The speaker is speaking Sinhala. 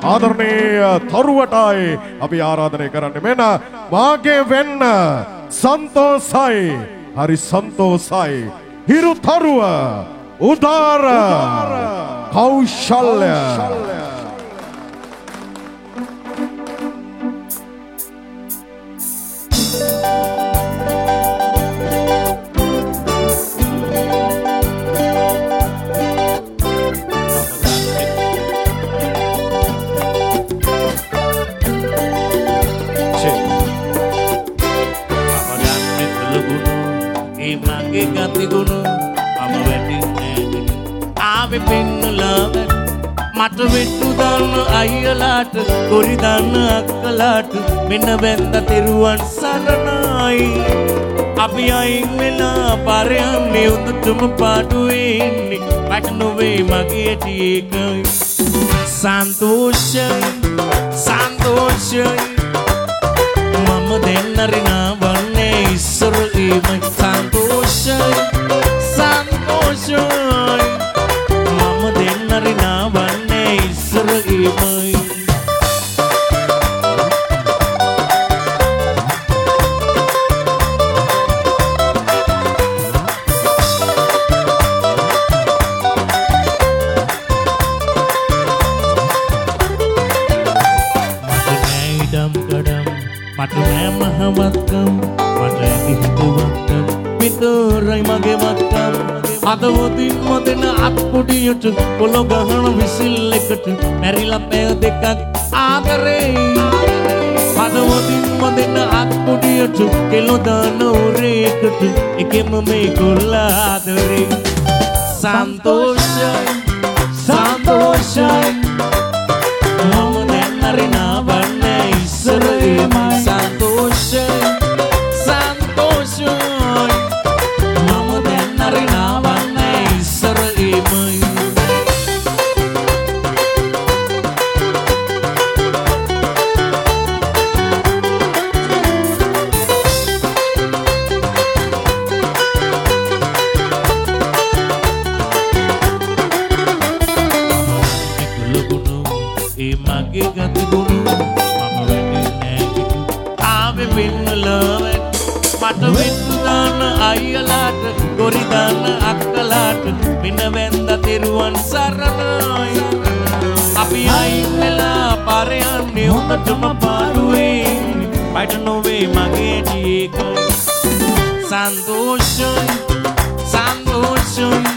ආදරණීය තරුවටයි අපි ආරාධනය කරන්නේ. මෙන්න වාගේ වෙන්න සන්තෝසයි. හරි සන්තෝසයි. හිරු තරුව උදාර කෞශල්‍ය මට වෙට්ටු දාන්න අයියලාට කොරි දාන්න අක්කලාට මෙන්න වැන්ද තෙරුවන් සරණයි අපි අයින් වෙලා පරයන්නේ උදටම පාඩුවේ ඉන්නේ මට නොවේ මගේ ඇටි ඒකයි සන්තෝෂයි සන්තෝෂයි මම දෙන්නරිනා වන්නේ ඉස්සර ඒමයි සන්තෝෂයි සන්තෝෂයි මම දෙන්නරිනා වන්නේ ඉස්සර ඒමයි මට නෑ මහවත්කම් මට ඇති හිතුවක්කම් විතරයි මගේ මත්කම් අදවතින් මොදෙන අත්පොඩියට පොළො ගහන විසිල් එකට මැරිලා පැය දෙකක් ආදරේ අදවතින් මොදෙන අත්පොඩියට කෙළො දාන උරේකට එකෙම මේ කොල්ලා ආදරේ සන්තෝෂයි සන්තෝෂයි මම දැන් හරිනා වන්නේ ඉස්සර ඒමයි සන්තෝෂයි සන්තෝෂයි මම දැන් හරිනා වන්නේ ඉස්සර ඒමයි මගේ ගති ගුණ මම වෙන්නේ ආවේ වෙන්න ලවෙන් මට වෙන්න දාන අයියලාට ගොරි දාන අක්කලාට මින වැන්ද තෙරුවන් සරණයි අපි අයින් වෙලා පරයන්නේ හොඳටම පාඩුවේ මට නොවේ මගේ ජීකයි සන්තෝෂයි සන්තෝෂයි